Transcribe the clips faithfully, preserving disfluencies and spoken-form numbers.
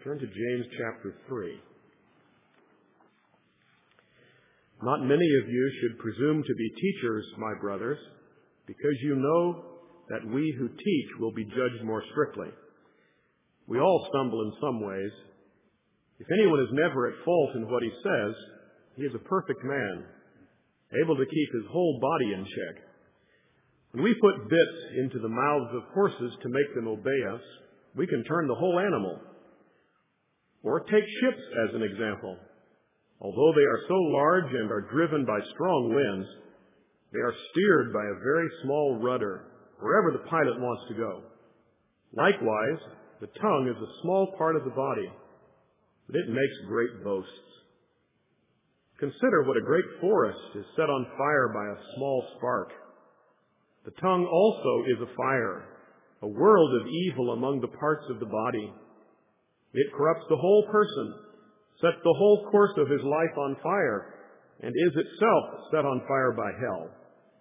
Turn to James chapter three. Not many of you should presume to be teachers, my brothers, because you know that we who teach will be judged more strictly. We all stumble in some ways. If anyone is never at fault in what he says, he is a perfect man, able to keep his whole body in check. When we put bits into the mouths of horses to make them obey us, we can turn the whole animal. Or take ships as an example. Although they are so large and are driven by strong winds, they are steered by a very small rudder wherever the pilot wants to go. Likewise, the tongue is a small part of the body, but it makes great boasts. Consider what a great forest is set on fire by a small spark. The tongue also is a fire, a world of evil among the parts of the body. It corrupts the whole person, sets the whole course of his life on fire, and is itself set on fire by hell.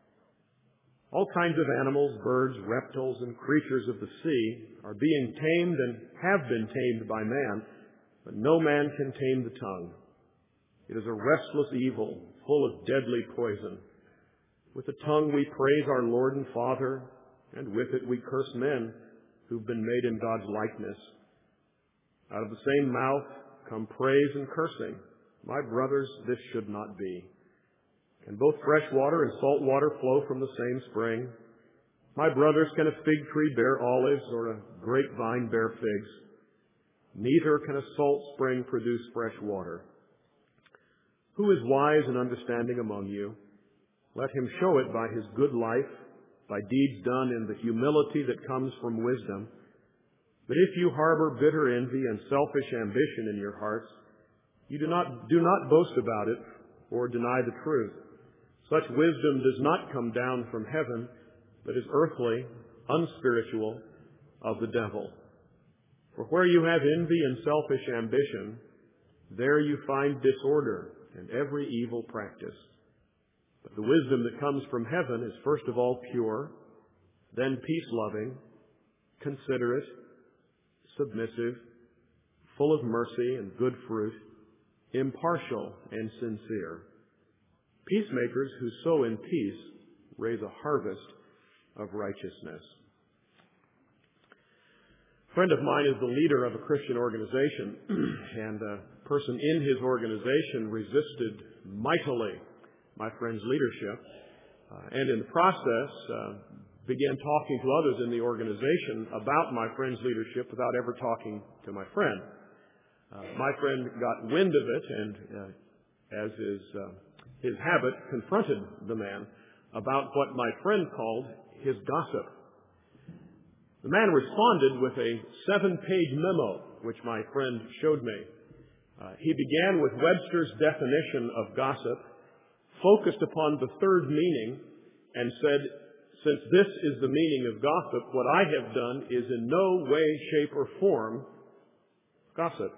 All kinds of animals, birds, reptiles, and creatures of the sea are being tamed and have been tamed by man, but no man can tame the tongue. It is a restless evil, full of deadly poison. With the tongue we praise our Lord and Father, and with it we curse men who've been made in God's likeness. Out of the same mouth come praise and cursing. My brothers, this should not be. Can both fresh water and salt water flow from the same spring? My brothers, can a fig tree bear olives or a grapevine bear figs? Neither can a salt spring produce fresh water. Who is wise and understanding among you? Let him show it by his good life, by deeds done in the humility that comes from wisdom. But if you harbor bitter envy and selfish ambition in your hearts, you do not, do not boast about it or deny the truth. Such wisdom does not come down from heaven, but is earthly, unspiritual, of the devil. For where you have envy and selfish ambition, there you find disorder and every evil practice. But the wisdom that comes from heaven is first of all pure, then peace-loving, considerate, submissive, full of mercy and good fruit, impartial and sincere. Peacemakers who sow in peace raise a harvest of righteousness. A friend of mine is the leader of a Christian organization, and a person in his organization resisted mightily my friend's leadership, uh, and in the process uh, began talking to others in the organization about my friend's leadership without ever talking to my friend. Uh, my friend got wind of it and, uh, as is uh, his habit, confronted the man about what my friend called his gossip. The man responded with a seven-page memo, which my friend showed me. Uh, he began with Webster's definition of gossip, focused upon the third meaning, and said, since this is the meaning of gossip, what I have done is in no way, shape, or form gossip.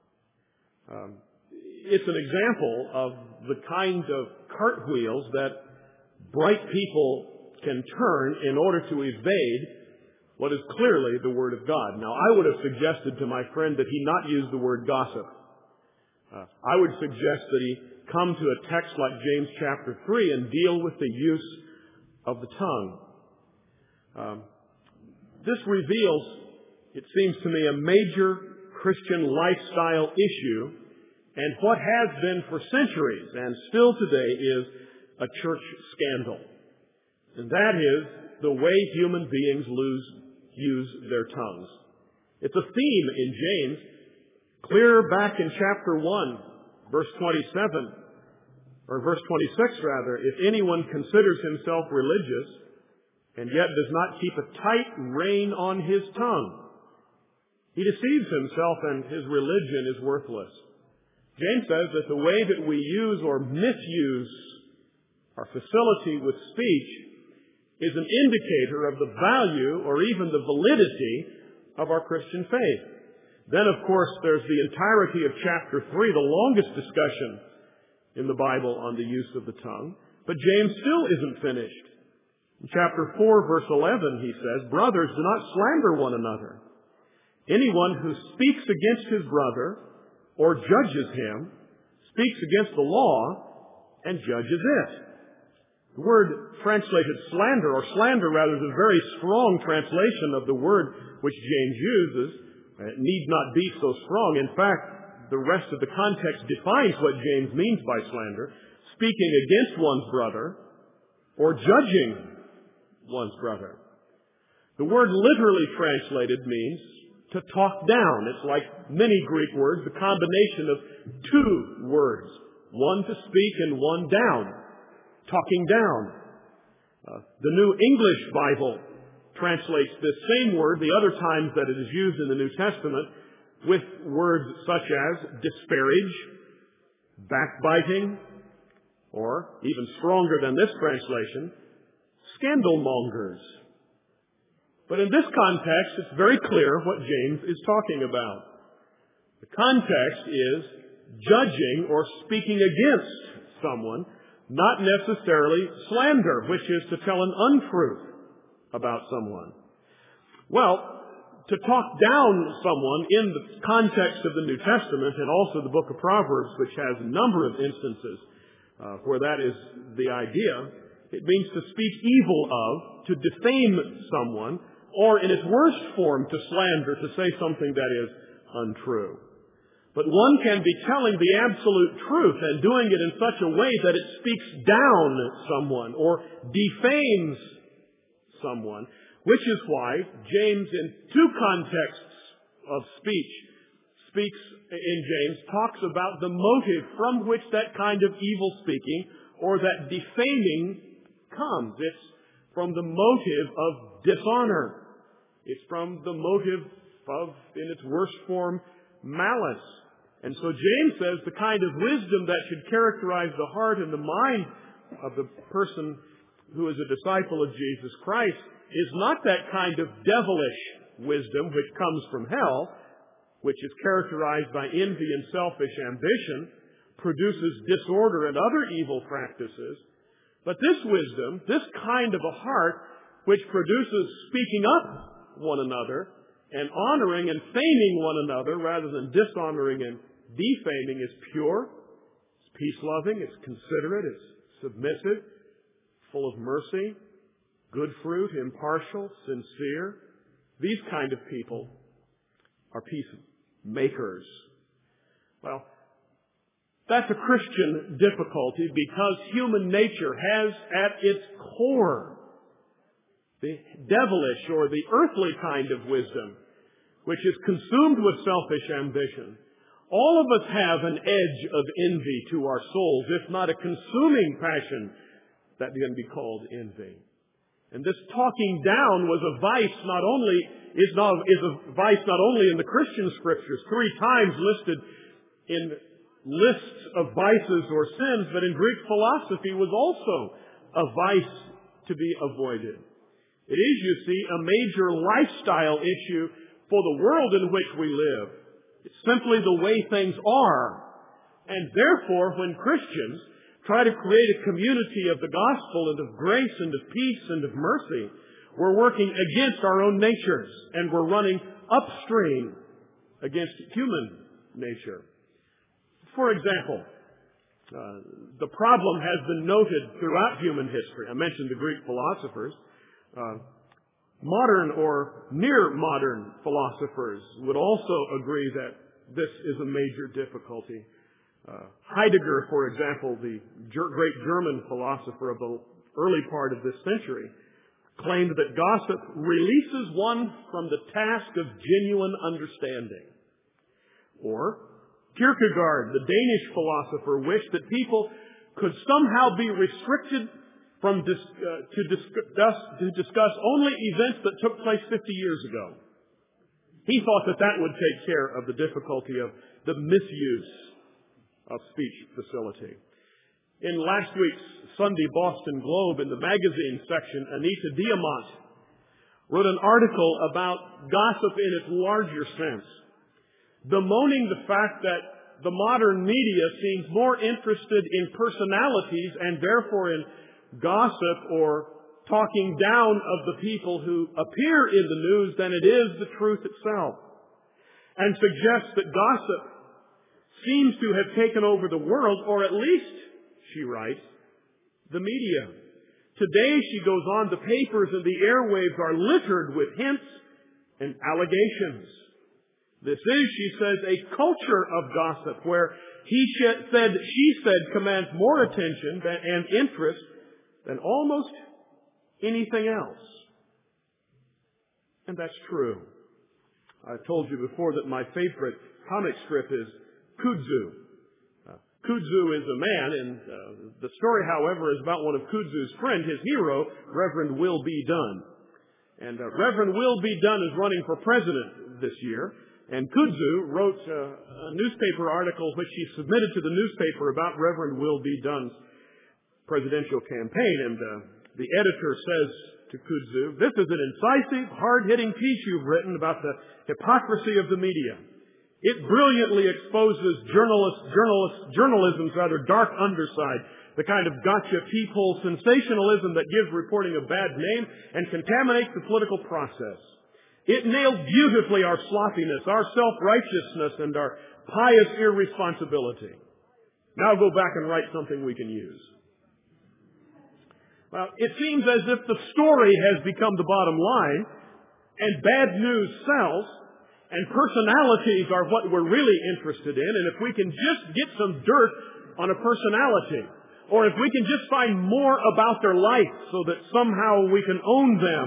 Um, it's an example of the kind of cartwheels that bright people can turn in order to evade what is clearly the Word of God. Now, I would have suggested to my friend that he not use the word gossip. Uh, I would suggest that he come to a text like James chapter three and deal with the use of the tongue. Um, this reveals, it seems to me, a major Christian lifestyle issue, and what has been for centuries and still today is a church scandal. And that is the way human beings lose, use their tongues. It's a theme in James, clear back in chapter one, verse twenty-seven, or verse twenty-six rather. If anyone considers himself religious and yet does not keep a tight rein on his tongue, he deceives himself and his religion is worthless. James says that the way that we use or misuse our facility with speech is an indicator of the value or even the validity of our Christian faith. Then, of course, there's the entirety of chapter three, the longest discussion in the Bible on the use of the tongue. But James still isn't finished. In chapter four, verse eleven, he says, brothers, do not slander one another. Anyone who speaks against his brother or judges him speaks against the law and judges it. The word translated slander, or slander rather, is a very strong translation of the word which James uses. It need not be so strong. In fact, the rest of the context defines what James means by slander: speaking against one's brother or judging one's brother. The word literally translated means to talk down. It's like many Greek words, the combination of two words, one to speak and one down, talking down. Uh, the New English Bible translates this same word, the other times that it is used in the New Testament, with words such as disparage, backbiting, or, even stronger than this translation, scandalmongers. But in this context, it's very clear what James is talking about. The context is judging or speaking against someone, not necessarily slander, which is to tell an untruth about someone. Well, to talk down someone in the context of the New Testament and also the book of Proverbs, which has a number of instances uh, where that is the idea, it means to speak evil of, to defame someone, or in its worst form, to slander, to say something that is untrue. But one can be telling the absolute truth and doing it in such a way that it speaks down someone or defames someone, which is why James, in two contexts of speech, speaks in James, talks about the motive from which that kind of evil speaking or that defaming comes. It's from the motive of dishonor. It's from the motive of, in its worst form, malice. And so James says the kind of wisdom that should characterize the heart and the mind of the person who is a disciple of Jesus Christ is not that kind of devilish wisdom which comes from hell, which is characterized by envy and selfish ambition, produces disorder and other evil practices. But this wisdom, this kind of a heart, which produces speaking up one another and honoring and faming one another rather than dishonoring and defaming, is pure, it's peace-loving, it's considerate, it's submissive, full of mercy, good fruit, impartial, sincere. These kind of people are peacemakers. Well, that's a Christian difficulty because human nature has at its core the devilish or the earthly kind of wisdom, which is consumed with selfish ambition. All of us have an edge of envy to our souls, if not a consuming passion that can be called envy. And this talking down was a vice not only, is not, is a vice not only in the Christian scriptures, three times listed in lists of vices or sins, but in Greek philosophy was also a vice to be avoided. It is, you see, a major lifestyle issue for the world in which we live. It's simply the way things are. And therefore, when Christians try to create a community of the gospel and of grace and of peace and of mercy, we're working against our own natures and we're running upstream against human nature. For example, uh, the problem has been noted throughout human history. I mentioned the Greek philosophers. Uh, modern or near-modern philosophers would also agree that this is a major difficulty. Uh, Heidegger, for example, the ger- great German philosopher of the early part of this century, claimed that gossip releases one from the task of genuine understanding. Or Kierkegaard, the Danish philosopher, wished that people could somehow be restricted from dis- uh, to, discuss, to discuss only events that took place fifty years ago. He thought that that would take care of the difficulty of the misuse of speech facility. In last week's Sunday Boston Globe, in the magazine section, Anita Diamant wrote an article about gossip in its larger sense, bemoaning the fact that the modern media seems more interested in personalities and therefore in gossip or talking down of the people who appear in the news than it is the truth itself. and suggests that gossip seems to have taken over the world, or at least, she writes, the media. Today, she goes on, the papers and the airwaves are littered with hints and allegations. This is, she says, a culture of gossip where he said, she said, commands more attention and interest than almost anything else. And that's true. I've told you before that my favorite comic strip is Kudzu. Uh, Kudzu is a man, and uh, the story, however, is about one of Kudzu's friends, his hero, Reverend Will B. Dunn. And uh, Reverend Will B. Dunn is running for president this year, and Kudzu wrote uh, a newspaper article which he submitted to the newspaper about Reverend Will B. Dunn's presidential campaign. And uh, the editor says to Kudzu, "This is an incisive, hard-hitting piece you've written about the hypocrisy of the media. It brilliantly exposes journalist, journalist, journalism's rather dark underside, the kind of gotcha peephole sensationalism that gives reporting a bad name and contaminates the political process. It nails beautifully our sloppiness, our self-righteousness, and our pious irresponsibility. Now go back and write something we can use." Well, it seems as if the story has become the bottom line, and bad news sells, and personalities are what we're really interested in, and if we can just get some dirt on a personality, or if we can just find more about their life so that somehow we can own them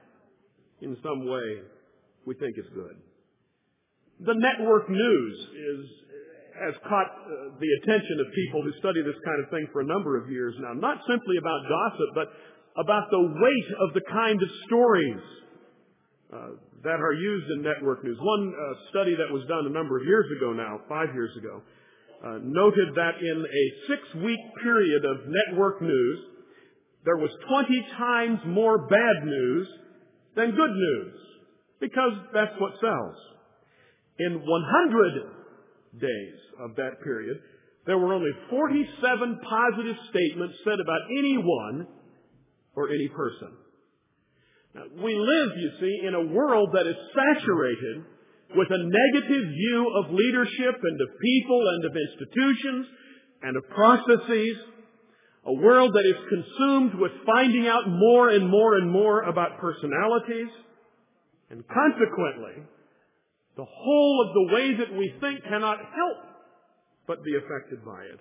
in some way, we think it's good. The network news is, has caught uh, the attention of people who study this kind of thing for a number of years now. Not simply about gossip, but about the weight of the kind of stories uh, that are used in network news. One uh, study that was done a number of years ago now, five years ago, uh, noted that in a six-week period of network news, there was twenty times more bad news than good news, because that's what sells. In one hundred days of that period, there were only forty-seven positive statements said about anyone or any person. Now, we live, you see, in a world that is saturated with a negative view of leadership and of people and of institutions and of processes, a world that is consumed with finding out more and more and more about personalities, and consequently, the whole of the way that we think cannot help but be affected by it.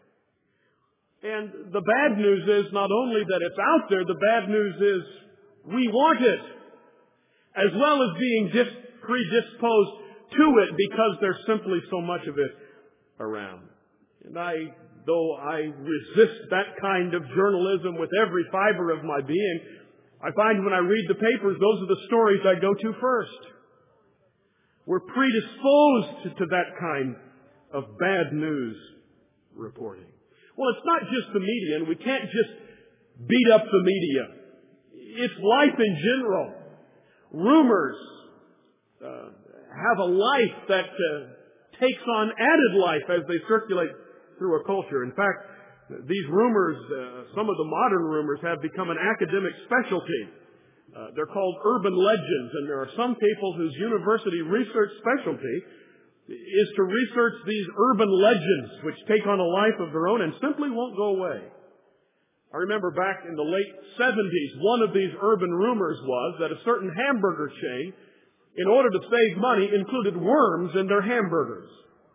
And the bad news is not only that it's out there, the bad news is we want it, as well as being dis- predisposed to it because there's simply so much of it around. And I, though I resist that kind of journalism with every fiber of my being, I find when I read the papers, those are the stories I go to first. We're predisposed to, to that kind of bad news reporting. Well, it's not just the media, and we can't just beat up the media. It's life in general. Rumors uh, have a life that uh, takes on added life as they circulate through a culture. In fact, these rumors, uh, some of the modern rumors, have become an academic specialty. Uh, they're called urban legends, and there are some people whose university research specialty is to research these urban legends which take on a life of their own and simply won't go away. I remember back in the late seventies, one of these urban rumors was that a certain hamburger chain, in order to save money, included worms in their hamburgers.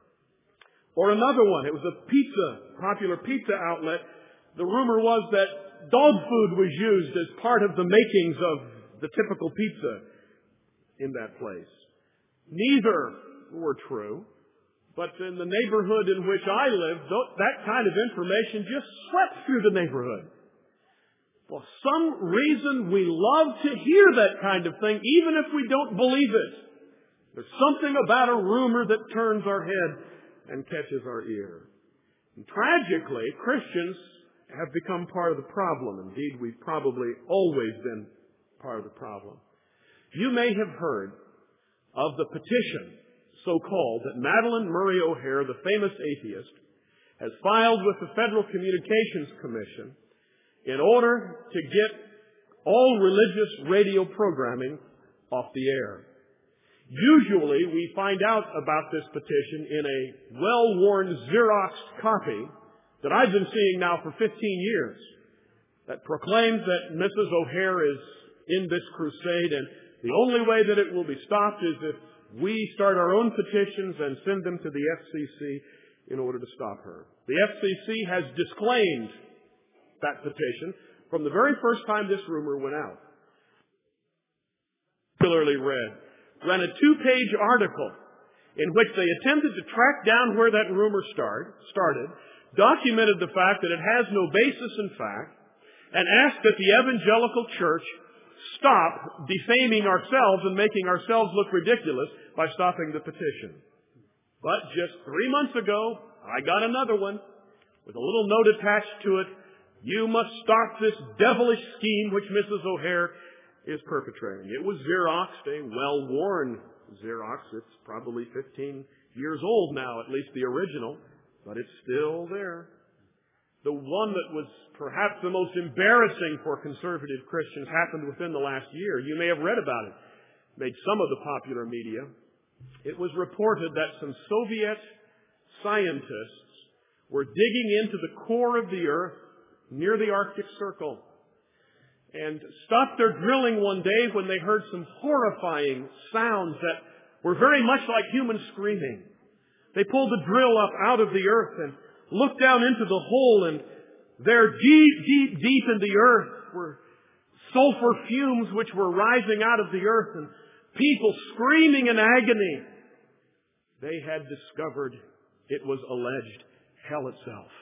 Or another one, it was a pizza, popular pizza outlet. The rumor was that dog food was used as part of the makings of the typical pizza in that place. Neither were true, but in the neighborhood in which I lived, that kind of information just swept through the neighborhood. For some reason, we love to hear that kind of thing, even if we don't believe it. There's something about a rumor that turns our head and catches our ear. And tragically, Christians have become part of the problem. Indeed, we've probably always been part of the problem. You may have heard of the petition, so-called, that Madalyn Murray O'Hair, the famous atheist, has filed with the Federal Communications Commission in order to get all religious radio programming off the air. Usually we find out about this petition in a well-worn Xeroxed copy that I've been seeing now for fifteen years that proclaims that Missus O'Hare is in this crusade, and the only way that it will be stopped is if we start our own petitions and send them to the F C C in order to stop her. The F C C has disclaimed that petition from the very first time this rumor went out. Particularly read, ran a two-page article in which they attempted to track down where that rumor start, started, documented the fact that it has no basis in fact, and asked that the evangelical church stop defaming ourselves and making ourselves look ridiculous by stopping the petition. But just three months ago, I got another one with a little note attached to it. You must stop this devilish scheme which Missus O'Hare is perpetrating. It was Xeroxed, a well-worn Xerox. It's probably fifteen years old now, at least the original, but it's still there. The one that was perhaps the most embarrassing for conservative Christians happened within the last year. You may have read about it. Made some of the popular media. It was reported that some Soviet scientists were digging into the core of the earth near the Arctic Circle and stopped their drilling one day when they heard some horrifying sounds that were very much like human screaming. They pulled the drill up out of the earth and looked down into the hole, and there, deep, deep, deep in the earth were sulfur fumes which were rising out of the earth and people screaming in agony. They had discovered it was alleged hell itself.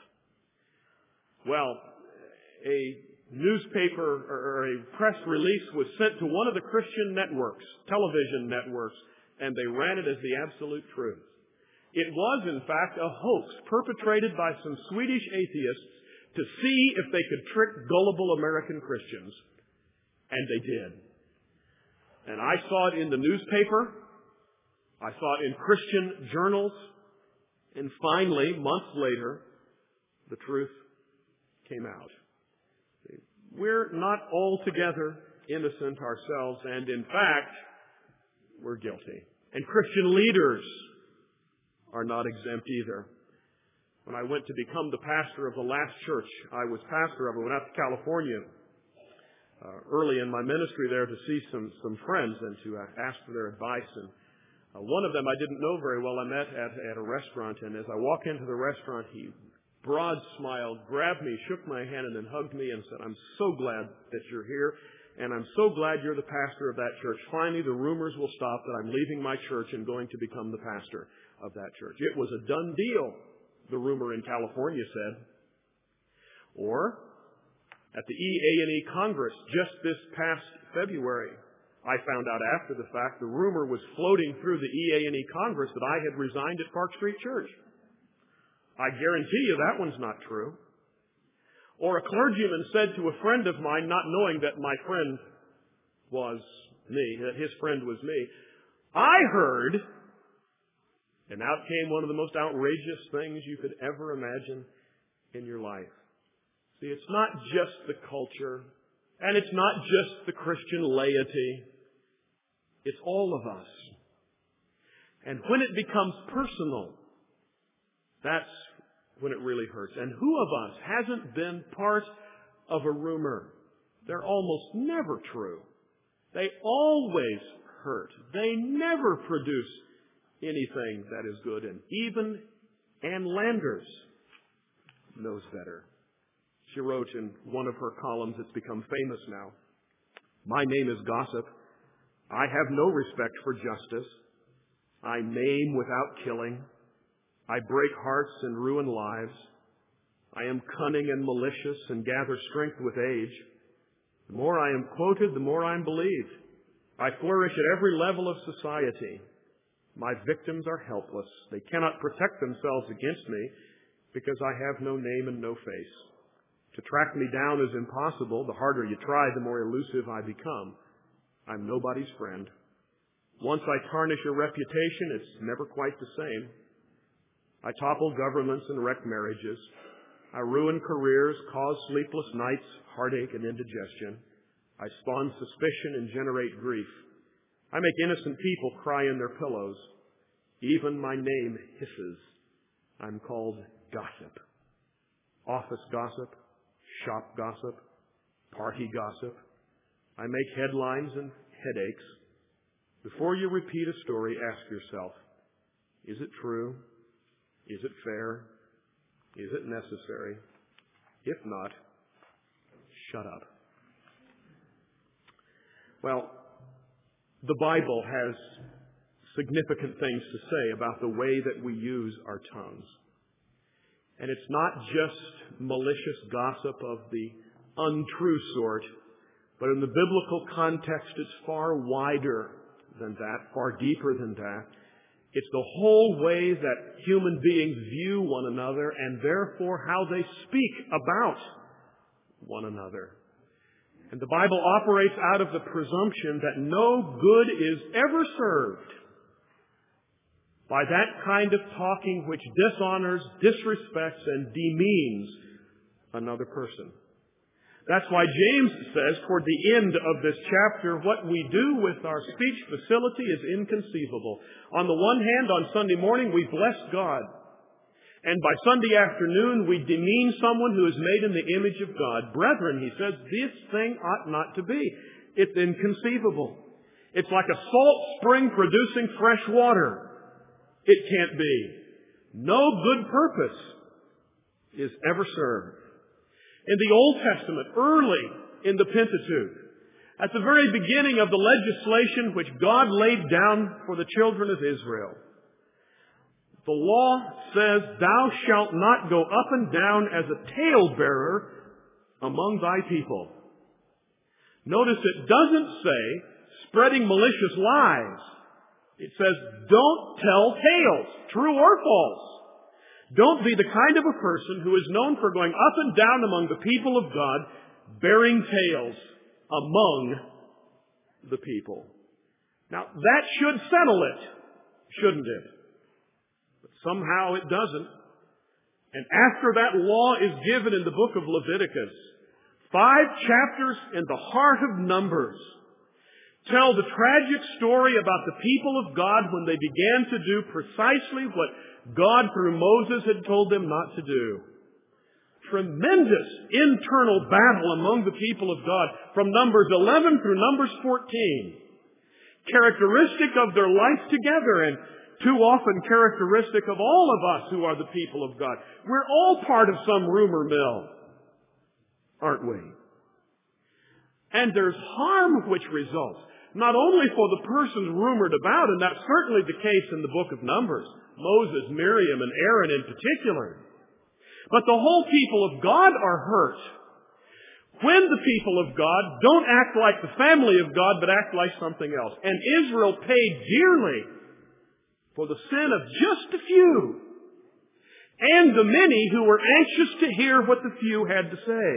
Well, a newspaper or a press release was sent to one of the Christian networks, television networks, and they ran it as the absolute truth. It was, in fact, a hoax perpetrated by some Swedish atheists to see if they could trick gullible American Christians. And they did. And I saw it in the newspaper. I saw it in Christian journals. And finally, months later, the truth came out. We're not altogether innocent ourselves, and in fact, we're guilty. And Christian leaders are not exempt either. When I went to become the pastor of the last church I was pastor of, I went out to California uh, early in my ministry there to see some, some friends and to uh, ask for their advice. And uh, one of them I didn't know very well. I met at, at a restaurant, and as I walked into the restaurant, he broad smiled, grabbed me, shook my hand, and then hugged me and said, "I'm so glad that you're here, and I'm so glad you're the pastor of that church. Finally, the rumors will stop that I'm leaving my church and going to become the pastor of that church." It was a done deal, the rumor in California said. Or, at the E A and E Congress just this past February, I found out after the fact the rumor was floating through the E A and E Congress that I had resigned at Park Street Church. I guarantee you that one's not true. Or a clergyman said to a friend of mine, not knowing that my friend was me, that his friend was me, "I heard," and out came one of the most outrageous things you could ever imagine in your life. See, it's not just the culture, and it's not just the Christian laity. It's all of us. And when it becomes personal, that's when it really hurts. And who of us hasn't been part of a rumor? They're almost never true. They always hurt. They never produce anything that is good. And even Ann Landers knows better. She wrote in one of her columns, it's become famous now, "My name is gossip. I have no respect for justice. I maim without killing. I break hearts and ruin lives. I am cunning and malicious and gather strength with age. The more I am quoted, the more I am believed. I flourish at every level of society. My victims are helpless. They cannot protect themselves against me because I have no name and no face. To track me down is impossible. The harder you try, the more elusive I become. I'm nobody's friend. Once I tarnish a reputation, it's never quite the same. I topple governments and wreck marriages. I ruin careers, cause sleepless nights, heartache, and indigestion. I spawn suspicion and generate grief. I make innocent people cry in their pillows. Even my name hisses. I'm called gossip. Office gossip, shop gossip, party gossip. I make headlines and headaches. Before you repeat a story, ask yourself, is it true? Is it fair? Is it necessary? If not, shut up. Well, the Bible has significant things to say about the way that we use our tongues. And it's not just malicious gossip of the untrue sort, but in the biblical context, it's far wider than that, far deeper than that. It's the whole way that human beings view one another and therefore how they speak about one another. And the Bible operates out of the presumption that no good is ever served by that kind of talking which dishonors, disrespects, and demeans another person. That's why James says toward the end of this chapter, what we do with our speech facility is inconceivable. On the one hand, on Sunday morning, we bless God. And by Sunday afternoon, we demean someone who is made in the image of God. Brethren, he says, this thing ought not to be. It's inconceivable. It's like a salt spring producing fresh water. It can't be. No good purpose is ever served. In the Old Testament, early in the Pentateuch, at the very beginning of the legislation which God laid down for the children of Israel, the law says, thou shalt not go up and down as a talebearer among thy people. Notice it doesn't say spreading malicious lies. It says, don't tell tales, true or false. Don't be the kind of a person who is known for going up and down among the people of God, bearing tales among the people. Now, that should settle it, shouldn't it? But somehow it doesn't. And after that law is given in the book of Leviticus, five chapters in the heart of Numbers tell the tragic story about the people of God when they began to do precisely what God through Moses had told them not to do. Tremendous internal battle among the people of God from Numbers eleven through Numbers fourteen. Characteristic of their life together and too often characteristic of all of us who are the people of God. We're all part of some rumor mill, aren't we? And there's harm which results, not only for the persons rumored about, and that's certainly the case in the book of Numbers, Moses, Miriam, and Aaron in particular, but the whole people of God are hurt when the people of God don't act like the family of God, but act like something else. And Israel paid dearly for the sin of just a few, and the many who were anxious to hear what the few had to say.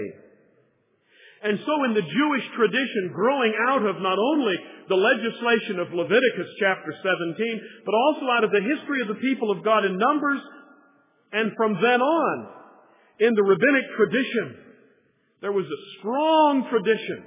And so in the Jewish tradition, growing out of not only the legislation of Leviticus chapter seventeen, but also out of the history of the people of God in Numbers, and from then on, in the rabbinic tradition, there was a strong tradition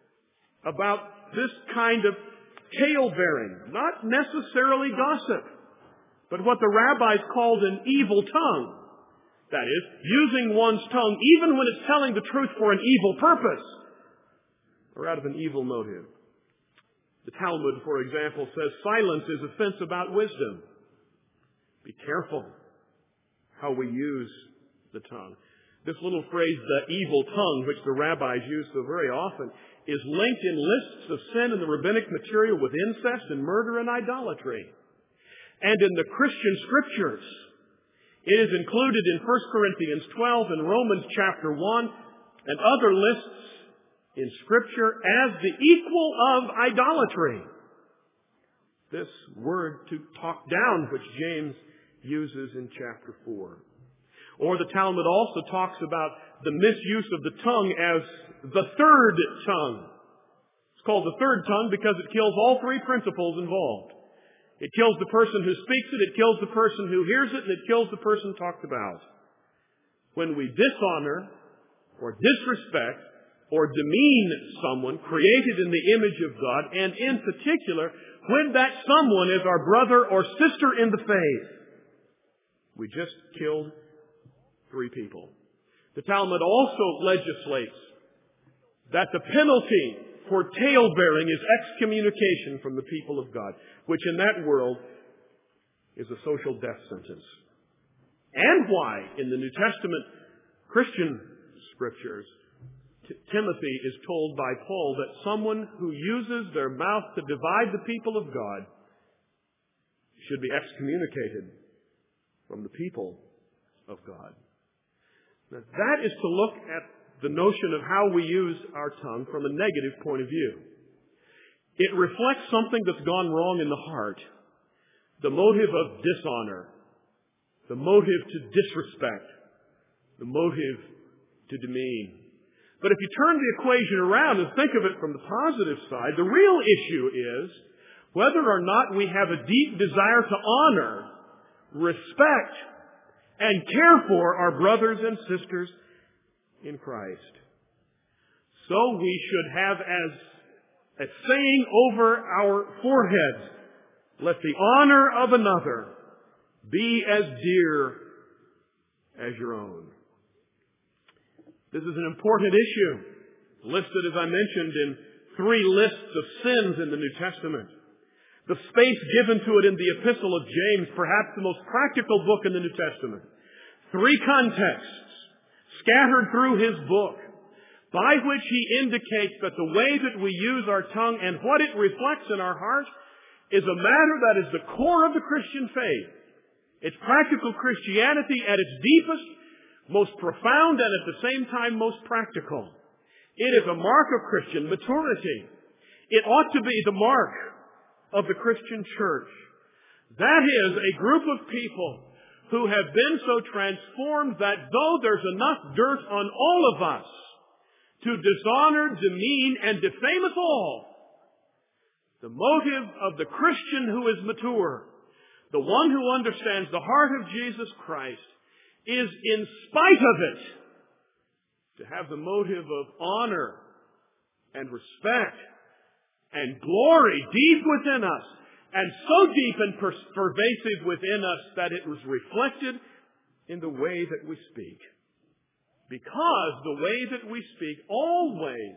about this kind of tale-bearing, not necessarily gossip, but what the rabbis called an evil tongue. That is, using one's tongue even when it's telling the truth for an evil purpose or out of an evil motive. The Talmud, for example, says silence is offense about wisdom. Be careful how we use the tongue. This little phrase, the evil tongue, which the rabbis use so very often, is linked in lists of sin in the rabbinic material with incest and murder and idolatry. And in the Christian scriptures, it is included in First Corinthians twelve and Romans chapter one and other lists in Scripture as the equal of idolatry. This word to talk down, which James uses in chapter four. Or the Talmud also talks about the misuse of the tongue as the third tongue. It's called the third tongue because it kills all three principles involved. It kills the person who speaks it, it kills the person who hears it, and it kills the person talked about. When we dishonor or disrespect or demean someone created in the image of God, and in particular, when that someone is our brother or sister in the faith. We just killed three people. The Talmud also legislates that the penalty for tale-bearing is excommunication from the people of God, which in that world is a social death sentence. And why, in the New Testament Christian scriptures, T- Timothy is told by Paul that someone who uses their mouth to divide the people of God should be excommunicated from the people of God. Now, that is to look at the notion of how we use our tongue from a negative point of view. It reflects something that's gone wrong in the heart. The motive of dishonor. The motive to disrespect. The motive to demean. But if you turn the equation around and think of it from the positive side, the real issue is whether or not we have a deep desire to honor, respect, and care for our brothers and sisters in Christ. So we should have as a saying over our foreheads, let the honor of another be as dear as your own. This is an important issue, listed, as I mentioned, in three lists of sins in the New Testament. The space given to it in the Epistle of James, perhaps the most practical book in the New Testament. Three contexts scattered through his book, by which he indicates that the way that we use our tongue and what it reflects in our heart is a matter that is the core of the Christian faith. It's practical Christianity at its deepest, most profound, and at the same time most practical. It is a mark of Christian maturity. It ought to be the mark of the Christian church. That is a group of people who have been so transformed that though there's enough dirt on all of us to dishonor, demean, and defame us all, the motive of the Christian who is mature, the one who understands the heart of Jesus Christ, is in spite of it to have the motive of honor and respect and glory deep within us, and so deep and per- pervasive within us that it was reflected in the way that we speak. Because the way that we speak always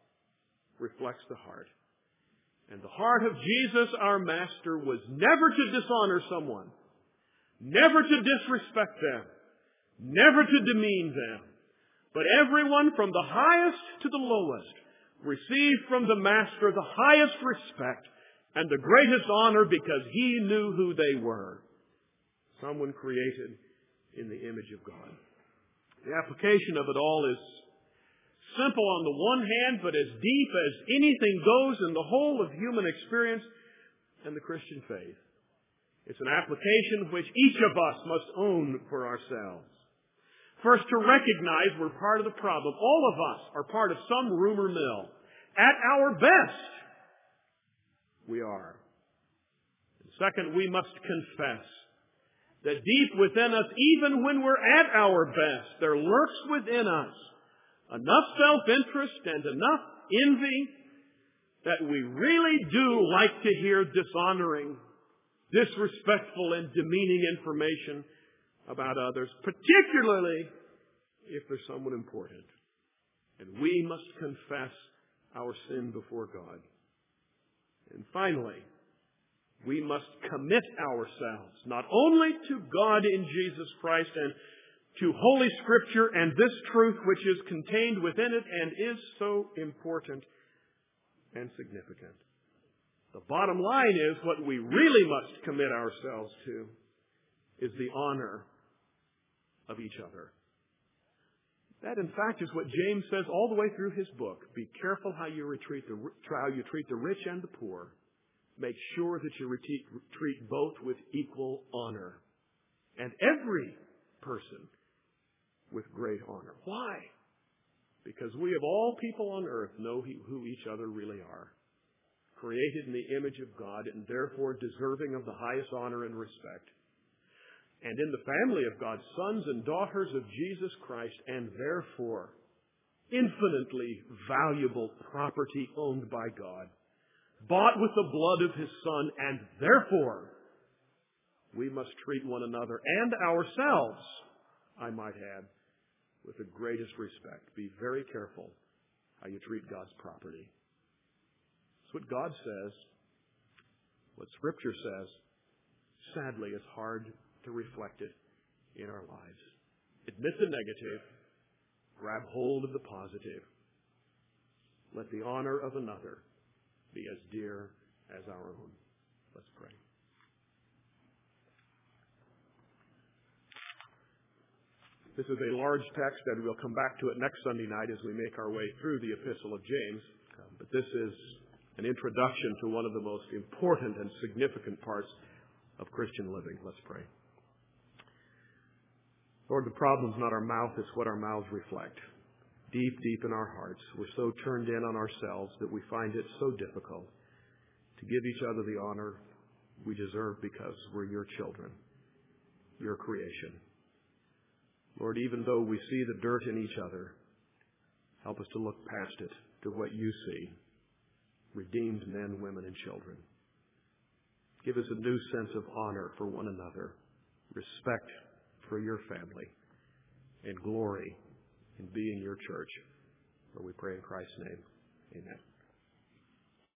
reflects the heart. And the heart of Jesus, our Master, was never to dishonor someone, never to disrespect them, never to demean them, but everyone from the highest to the lowest received from the Master the highest respect and the greatest honor because he knew who they were. Someone created in the image of God. The application of it all is simple on the one hand, but as deep as anything goes in the whole of human experience and the Christian faith. It's an application which each of us must own for ourselves. First, to recognize we're part of the problem. All of us are part of some rumor mill. At our best, we are. And second, we must confess that deep within us, even when we're at our best, there lurks within us enough self-interest and enough envy that we really do like to hear dishonoring, disrespectful, and demeaning information about others, particularly if there's someone important. And we must confess our sin before God. And finally, we must commit ourselves not only to God in Jesus Christ and to Holy Scripture and this truth which is contained within it and is so important and significant. The bottom line is what we really must commit ourselves to is the honor of each other. That, in fact, is what James says all the way through his book. Be careful how you treat the, how you treat the rich and the poor. Make sure that you treat both with equal honor. And every person with great honor. Why? Because we of all people on earth know who each other really are. Created in the image of God and therefore deserving of the highest honor and respect. And in the family of God, sons and daughters of Jesus Christ, and therefore infinitely valuable property owned by God. bought with the blood of his Son, and therefore we must treat one another and ourselves, I might add, with the greatest respect. Be very careful how you treat God's property. It's what God says, what Scripture says. Sadly, it's hard to reflect it in our lives. Admit the negative. Grab hold of the positive. Let the honor of another be as dear as our own. Let's pray. This is a large text, and we'll come back to it next Sunday night as we make our way through the Epistle of James. But this is an introduction to one of the most important and significant parts of Christian living. Let's pray. Lord, the problem's not our mouth, it's what our mouths reflect. Deep, deep in our hearts, we're so turned in on ourselves that we find it so difficult to give each other the honor we deserve because we're your children, your creation. Lord, even though we see the dirt in each other, help us to look past it to what you see, redeemed men, women, and children. Give us a new sense of honor for one another, respect for your family, and glory in being your church. For we pray in Christ's name. Amen.